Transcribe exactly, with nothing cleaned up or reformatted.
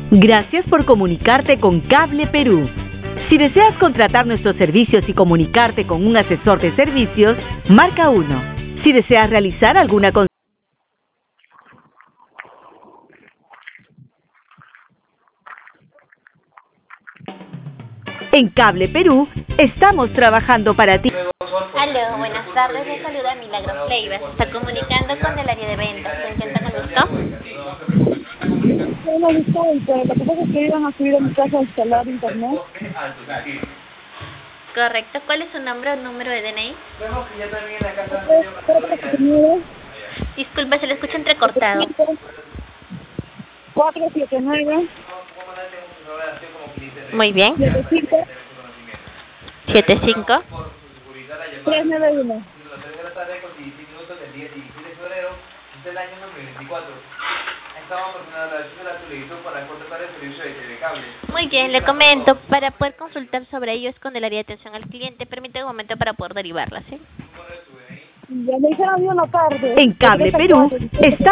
Gracias por comunicarte con Cable Perú. Si deseas contratar nuestros servicios y comunicarte con un asesor de servicios, marca uno. Si deseas realizar alguna consulta, en Cable Perú estamos trabajando para ti. Aló, buenas tardes, les saluda Milagros Leiva. Se está comunicando con el área de ventas. ¿Se encuentra con gusto? Hola, disculpe, lo que pasa es que iban a subir a mi casa a instalar internet. Correcto. ¿Cuál es su nombre o número de D N I? Disculpe, se le escucha entrecortado. cuatro siete nueve Muy bien. siete cinco siete cinco tres nueve uno. Muy bien, le comento. Para poder consultar sobre ello es con el área de atención al cliente. Permítame un momento para poder derivarla, ¿sí? Ya me dijeron de una tarde. En Cable Perú está